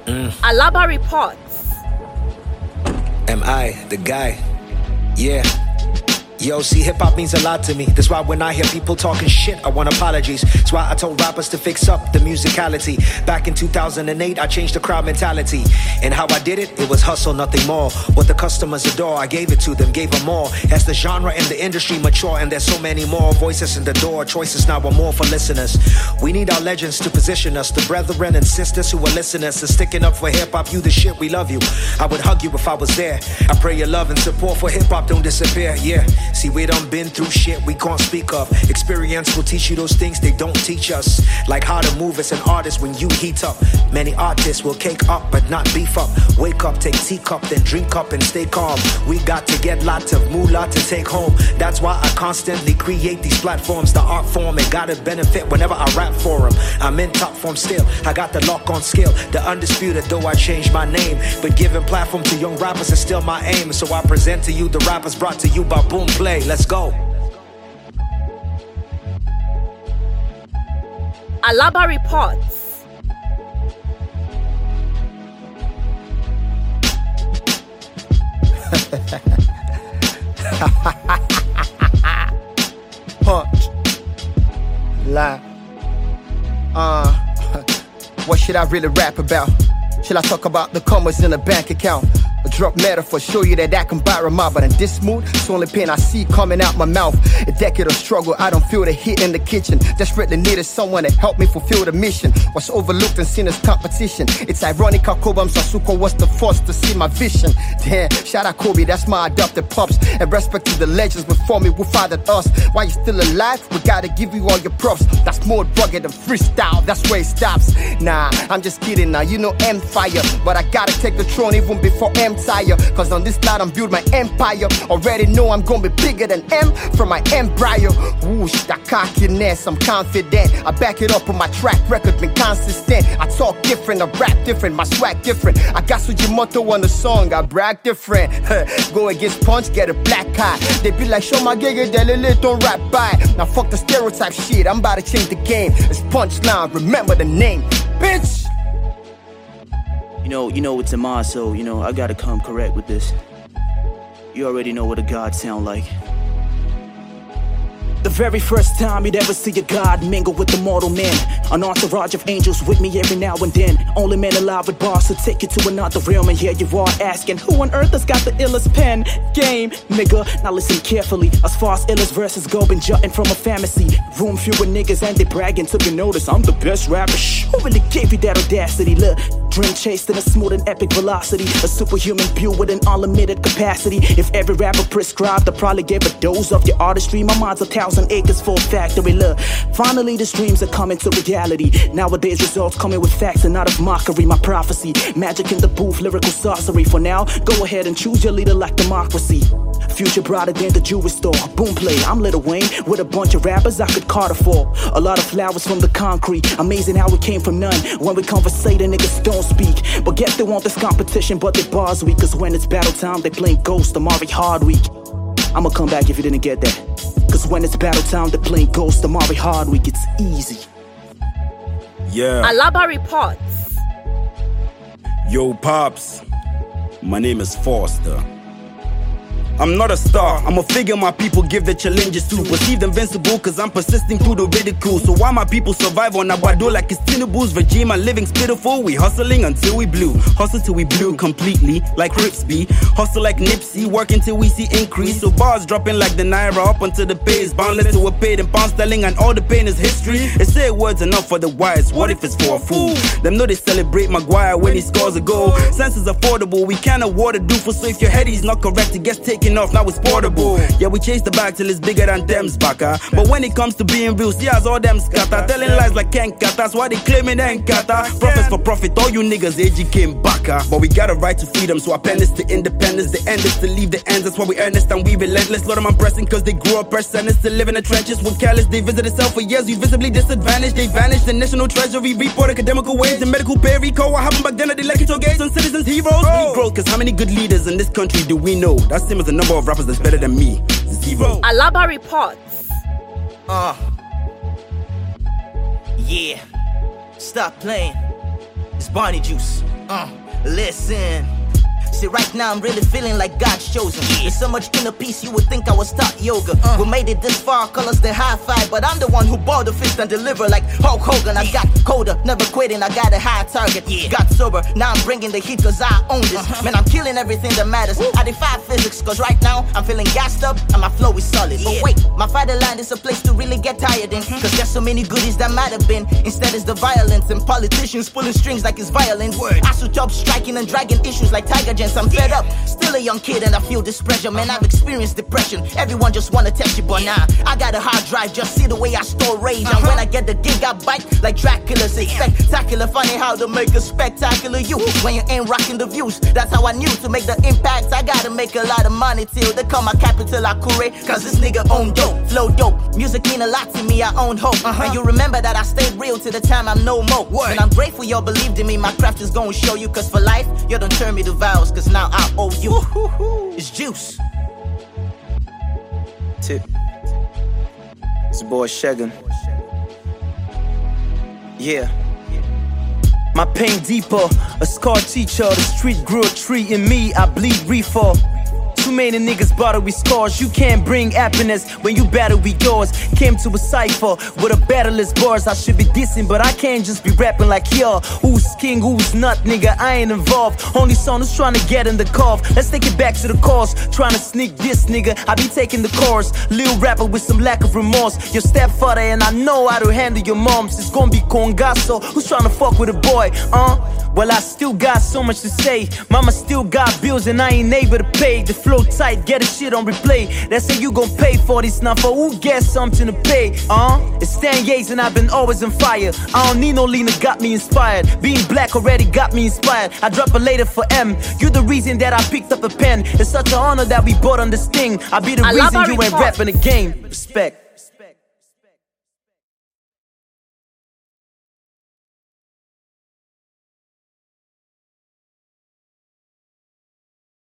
Alaba reports. Am I the guy? Yeah. Yo, see, hip-hop means a lot to me. That's why when I hear people talking shit, I want apologies. That's why I told rappers to fix up the musicality. Back in 2008, I changed the crowd mentality. And how I did it, it was hustle, nothing more. What the customers adore, I gave it to them, gave them more. As the genre and the industry mature, and there's so many more voices in the door, choices now are more for listeners. We need our legends to position us, the brethren and sisters who are listeners and sticking up for hip-hop. You the shit, we love you. I would hug you if I was there. I pray your love and support for hip-hop don't disappear, yeah. See, we done been through shit we can't speak of. Experience will teach you those things they don't teach us. Like how to move as an artist when you heat up. Many artists will cake up but not beef up. Wake up, take teacup, then drink up and stay calm. We got to get lots of moolah to take home. That's why I constantly create these platforms. The art form, it gotta benefit whenever I rap for them. I'm in top form still. I got the lock on skill. The undisputed, though I changed my name. But giving platform to young rappers is still my aim. So I present to you the rappers brought to you by Boom Play. Let's go. Alaba reports. Punch. Lie. What should I really rap about? Should I talk about the commas in a bank account? A drop metaphor, show you that I can buy a mob. But in this mood, it's only pain I see coming out my mouth. A decade of struggle, I don't feel the heat in the kitchen. Desperately needed someone to help me fulfill the mission. Was overlooked and seen as competition. It's ironic how Kobam Sasuko was the first to see my vision. Damn, shout out Kobe, that's my adopted pops. And respect to the legends before me who fathered us. While you're still alive, we gotta give you all your props. That's more rugged than freestyle, that's where it stops. Nah, I'm just kidding now, you know Empire. But I gotta take the throne even before M tire. Cause on this side I'm build my empire. Already know I'm gonna be bigger than M from my embryo. Whoosh, that cockiness, I'm confident. I back it up on my track record, been consistent. I talk different, I rap different, my swag different. I got Sujimoto on the song, I brag different. Go against Punch, get a black eye. They be like, show my gigga, delele, don't rap by. Now fuck the stereotype shit, I'm about to change the game. It's Punchline, remember the name, bitch. You know it's a mod, so, I gotta come correct with this. You already know what a god sound like. The very first time you'd ever see a god mingle with the mortal men. An entourage of angels with me every now and then. Only men alive with bars to take you to another realm. And here you are asking, who on earth has got the illest pen game, nigga? Now listen carefully. As far as illest verses go, been jutting from a fantasy. Room fewer niggas and they bragging, took a notice. I'm the best rapper. Who really gave you that audacity? Look, dream chased in a smooth and epic velocity. A superhuman build with an unlimited capacity. If every rapper prescribed, I probably gave a dose of your artistry. My mind's 1,000 acres full factory. Look, finally the dreams are coming to reality. Nowadays results coming with facts and not of mockery. My prophecy, magic in the booth, lyrical sorcery. For now, go ahead and choose your leader like democracy. Future brighter than the jewelry store. Boom Play, I'm Lil Wayne with a bunch of rappers I could carter for. A lot of flowers from the concrete. Amazing how we came from none. When we conversate, the niggas don't speak. But guess they want this competition, but they bars weak. Cause when it's battle time, they playing Ghost, Amari Hardweek. I'ma come back if you didn't get that. Cause when it's battle time, they're playing Ghost, Amari Hardweek. It's easy. Yeah. Alaba reports. Yo, Pops. My name is Foster. I'm not a star, I'm a figure my people give the challenges to. Perceived invincible cause I'm persisting through the ridicule. So why my people survive on Aguado like it's Tinubu's regime? And living's pitiful, we hustling until we blue. Hustle till we blue completely, like Ripsby. Hustle like Nipsey, working till we see increase. So bars dropping like the Naira up until the pay is boundless to a paid in pound sterling. And all the pain is history. They say words enough for the wise, what if it's for a fool? Them know they celebrate Maguire when he scores a goal. Sense is affordable, we can't award a doofus. So if your head is not correct, it gets taken off, now it's portable. Yeah, we chase the bag till it's bigger than them's baka. But when it comes to being real, see as all them scatter. Telling lies like Ken Kata, that's why they claiming they ain't kata. Profits for profit, all you niggas AG came baka. But we got a right to freedom, so append this to independence. The end is to leave the ends, that's why we earnest and we relentless. Lot of them pressing cause they grew up pressed sentenced to live in the trenches. When careless, they visit itself for years, we visibly disadvantaged. They vanished, the national treasury report academical wage. The medical pay recall, what happened back then at the electoral gates on citizens heroes? We grow, cause how many good leaders in this country do we know? That's same as the number of rappers that's better than me. Zero. Alaba reports. Yeah. Stop playing. It's Barney Juice. Listen. See, right now I'm really feeling like God's chosen. There's so much inner peace, you would think I was taught yoga. We made it this far, call us the high five, but I'm the one who ball the fist and deliver like Hulk Hogan. I got colder, never quitting, I got a high target. Got sober, now I'm bringing the heat cause I own this. Man, I'm killing everything that matters. I defy physics cause right now I'm feeling gassed up and my flow is solid. But wait, my fatherland is a place to really get tired in, cause there's so many goodies that might have been. Instead it's the violence and politicians pulling strings like it's violence. I switch up striking and dragging issues like Tiger Gents. I'm fed up, still a young kid and I feel this pressure. Man, I've experienced depression. Everyone just wanna test you, but nah, I got a hard drive, just see the way I store rage. And when I get the gig, I bite like Dracula. Say spectacular, funny how to make a spectacular you. When you ain't rocking the views, that's how I knew to make the impact. I gotta make a lot of money till they call my capital Akure. Cause this nigga own dope, flow dope. Music mean a lot to me, I own hope. And you remember that I stayed real to the time I'm no more. And I'm grateful y'all believed in me, my craft is gonna show you. Cause for life, you don't turn me to vows, cause now I owe you. It's Juice. Tip. It's your boy Shagun. Yeah. My pain deeper, a scar teacher. The street grew a tree in me, I bleed reefer. Too many niggas bottle with scars. You can't bring happiness when you battle with yours. Came to a cypher with a battleless bars. I should be dissing, but I can't just be rapping like yo. Who's king, who's not, nigga? I ain't involved. Only son who's trying to get in the cough. Let's take it back to the cause. Trying to sneak this, nigga. I be taking the course. Lil rapper with some lack of remorse. Your stepfather and I know how to handle your moms. It's gonna be Congasso. Who's trying to fuck with a boy? Well, I still got so much to say. Mama still got bills and I ain't able to pay. The flow tight, get the shit on replay. They say you gon' pay for this, now for who gets something to pay? It's 10 years and I've been always on fire. I don't need no leaner, got me inspired. Being black already got me inspired. I drop a later for M. You the reason that I picked up a pen. It's such an honor that we bought on this thing. I be the reason you ain't rapping the game. Respect.